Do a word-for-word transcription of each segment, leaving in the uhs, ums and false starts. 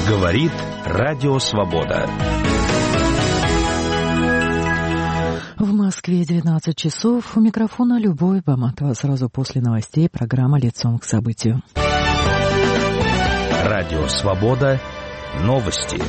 Говорит Радио Свобода. В Москве девятнадцать часов. У микрофона Любовь Баматова. Сразу после новостей программа «Лицом к событию». Радио Свобода. Новости.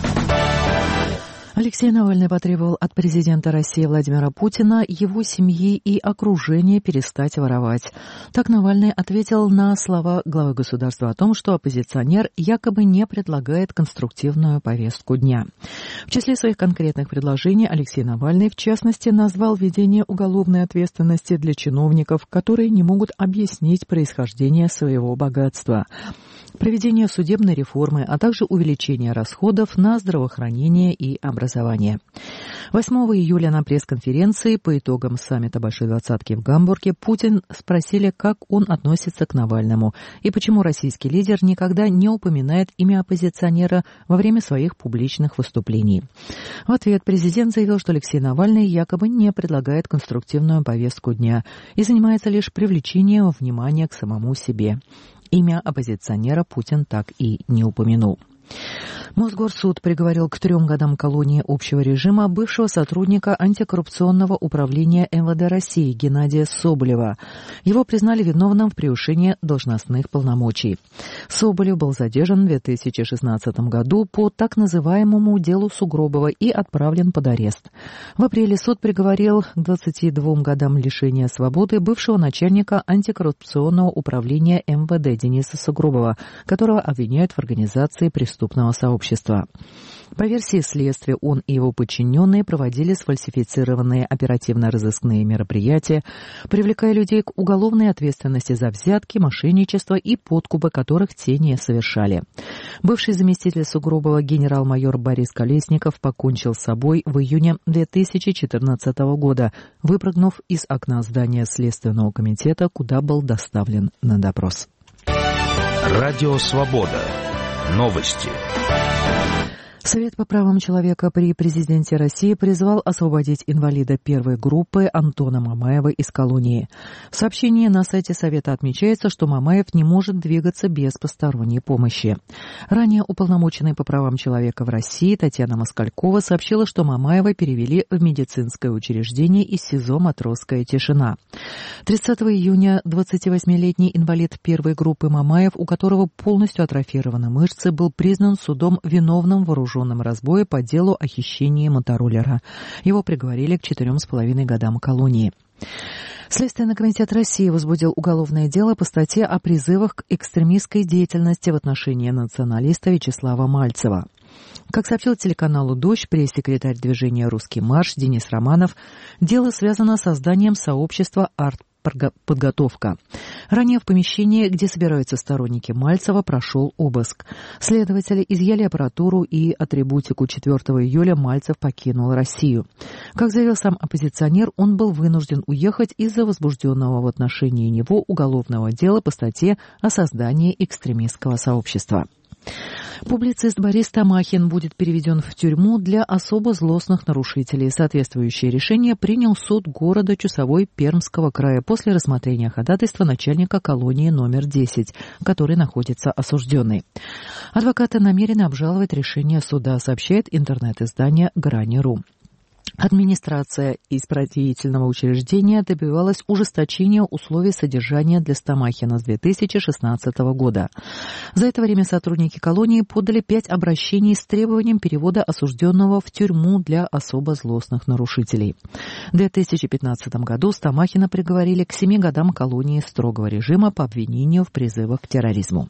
Алексей Навальный потребовал от президента России Владимира Путина, его семьи и окружения перестать воровать. Так Навальный ответил на слова главы государства о том, что оппозиционер якобы не предлагает конструктивную повестку дня. В числе своих конкретных предложений Алексей Навальный, в частности, назвал введение уголовной ответственности для чиновников, которые не могут объяснить происхождение своего богатства, проведение судебной реформы, а также увеличение расходов на здравоохранение и образование. восьмого июля на пресс-конференции по итогам саммита Большой двадцатки в Гамбурге Путин спросили, как он относится к Навальному и почему российский лидер никогда не упоминает имя оппозиционера во время своих публичных выступлений. В ответ президент заявил, что Алексей Навальный якобы не предлагает конструктивную повестку дня и занимается лишь привлечением внимания к самому себе. Имя оппозиционера Путин так и не упомянул. Мосгорсуд приговорил к трем годам колонии общего режима бывшего сотрудника антикоррупционного управления эм вэ дэ России Геннадия Соболева. Его признали виновным в превышении должностных полномочий. Соболев был задержан в две тысячи шестнадцатом году по так называемому делу Сугробова и отправлен под арест. В апреле суд приговорил к двадцати двум годам лишения свободы бывшего начальника антикоррупционного управления эм вэ дэ Дениса Сугробова, которого обвиняют в организации преступного сообщества. По версии следствия, он и его подчиненные проводили сфальсифицированные оперативно-розыскные мероприятия, привлекая людей к уголовной ответственности за взятки, мошенничество и подкупы, которых те не совершали. Бывший заместитель Сугробова генерал-майор Борис Колесников покончил с собой в июне две тысячи четырнадцатого года, выпрыгнув из окна здания Следственного комитета, куда был доставлен на допрос. Радио Свобода. Новости. Совет по правам человека при президенте России призвал освободить инвалида первой группы Антона Мамаева из колонии. В сообщении на сайте Совета отмечается, что Мамаев не может двигаться без посторонней помощи. Ранее уполномоченная по правам человека в России Татьяна Москалькова сообщила, что Мамаева перевели в медицинское учреждение из СИЗО «Матросская тишина». тридцатого июня двадцативосьмилетний инвалид первой группы Мамаев, у которого полностью атрофированы мышцы, был признан судом виновным в вооруженном разбое по делу о хищении мотороллера. Его приговорили к четырем с половиной годам колонии. Следственный комитет России возбудил уголовное дело по статье о призывах к экстремистской деятельности в отношении националиста Вячеслава Мальцева. Как сообщил телеканалу «Дождь» пресс-секретарь движения «Русский марш» Денис Романов, дело связано с созданием сообщества «Арт подготовка». Ранее в помещении, где собираются сторонники Мальцева, прошел обыск. Следователи изъяли аппаратуру и атрибутику. четвёртого июля Мальцев покинул Россию. Как заявил сам оппозиционер, он был вынужден уехать из-за возбужденного в отношении него уголовного дела по статье о создании экстремистского сообщества. Публицист Борис Тамахин будет переведен в тюрьму для особо злостных нарушителей. Соответствующее решение принял суд города Чусовой Пермского края после рассмотрения ходатайства начальника колонии номер десять, в которой находится осужденный. Адвокаты намерены обжаловать решение суда, сообщает интернет-издание «Грани.ру». Администрация исправительного учреждения добивалась ужесточения условий содержания для Стамахина с две тысячи шестнадцатого года. За это время сотрудники колонии подали пять обращений с требованием перевода осужденного в тюрьму для особо злостных нарушителей. В две тысячи пятнадцатом году Стамахина приговорили к семи годам колонии строгого режима по обвинению в призывах к терроризму.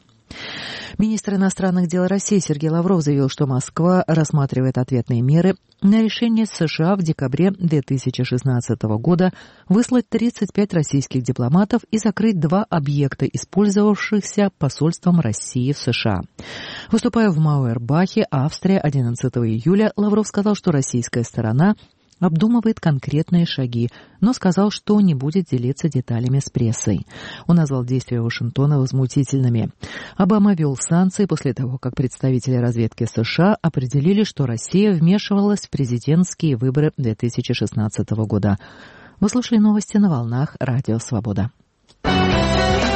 Министр иностранных дел России Сергей Лавров заявил, что Москва рассматривает ответные меры на решение США в декабре две тысячи шестнадцатого года выслать тридцать пять российских дипломатов и закрыть два объекта, использовавшихся посольством России в США. Выступая в Мауэрбахе, Австрия, одиннадцатого июля, Лавров сказал, что российская сторона обдумывает конкретные шаги, но сказал, что не будет делиться деталями с прессой. Он назвал действия Вашингтона возмутительными. Обама ввел санкции после того, как представители разведки США определили, что Россия вмешивалась в президентские выборы две тысячи шестнадцатого года. Вы слушали новости на волнах Радио Свобода.